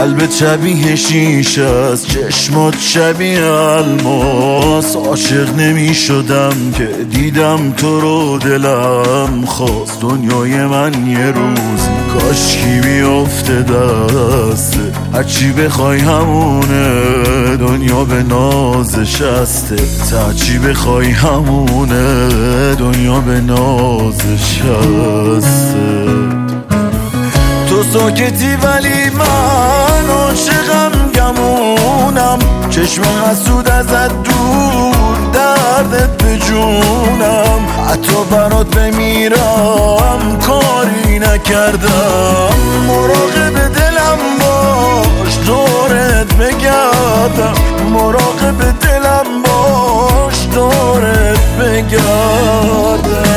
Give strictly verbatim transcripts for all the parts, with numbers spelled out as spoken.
قلبت شبیه شیشه است، چشمات شبیه الماس. عاشق نمی شدم که دیدم تو رو، دلم خواست دنیای من یه روزی کاشکی بیفته دسته. هرچی بخوای همونه، دنیا به نازش هسته. هرچی بخوای همونه، دنیا به نازش هسته. تو ساکتی ولی من عاشقم گمونم، چشم حسود ازت دور، دردت به جونم. حتی برات بمیرم کاری نکردم. مراقب دلم باش دورت بگردم، مراقب دلم باش دورت بگردم.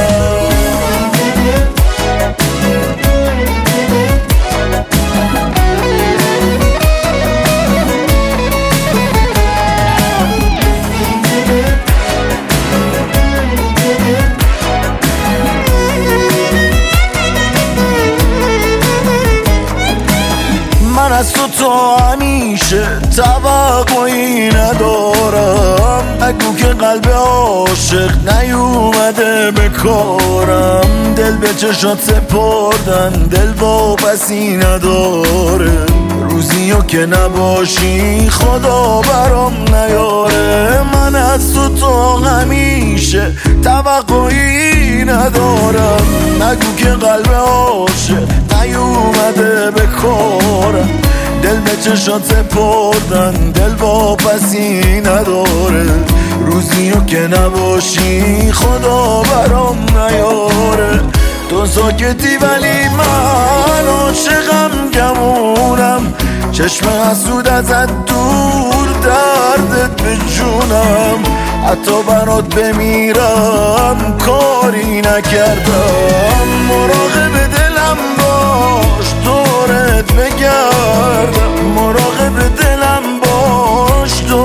من از تو تا همیشه توقعی ندارم. نگو که قلب عاشق نیومده به کارم. دل به چشات سپردن، دل واپسی نداره. روزیو که نباشی خدا برام نیاره. من از تو تا همیشه توقعی ندارم. نگو که قلب عاشق نیومده به کارم. دل به چشات سپردن، دل واپسی نداره. روزیو که نباشی خدا برام نیاره. تو ساکتی ولی من عاشقم گمونم، چشم حسود ازت دور، دردت به جونم. حتی برات بمیرم کاری نکردم. مراقب دلم باش دورت بگردم، مراقب دلم باش دورت